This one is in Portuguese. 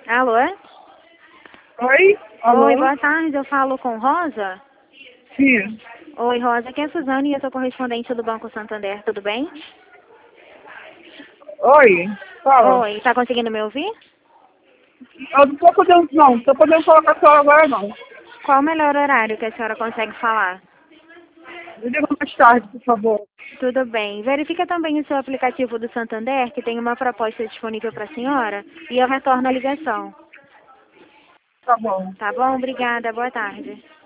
Alô? Oi? Alô? Oi, boa tarde. Eu falo com Rosa? Sim. Oi, Rosa. Aqui é a Suzane e eu sou correspondente do Banco Santander. Tudo bem? Oi? Fala. Oi, tá conseguindo me ouvir? Eu não tô podendo, não. Tô podendo falar com a senhora agora, não. Qual o melhor horário que a senhora consegue falar? Me liga mais tarde, por favor. Tudo bem. Verifica também o seu aplicativo do Santander, que tem uma proposta disponível para a senhora, e eu retorno a ligação. Tá bom. Tá bom? Obrigada. Boa tarde.